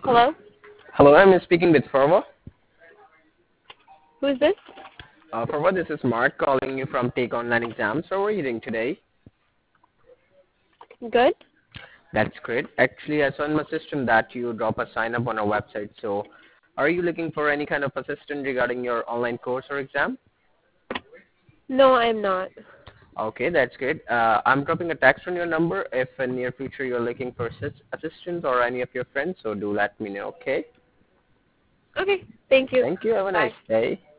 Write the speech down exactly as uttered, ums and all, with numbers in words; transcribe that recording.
Hello? Hello, I'm speaking with Farwa. Who is this? Uh, Farwa, this is Mark calling you from Take Online Exams. How are you doing today? Good? That's great. Actually, I saw in my system that you drop a sign up on our website. So, are you looking for any kind of assistance regarding your online course or exam? No, I'm not. Okay, that's great. Uh, I'm dropping a text on your number if in near future you're looking for assist- assistance or any of your friends. So do let me know. Okay. Okay, thank you. Thank you. Have a nice Bye. day.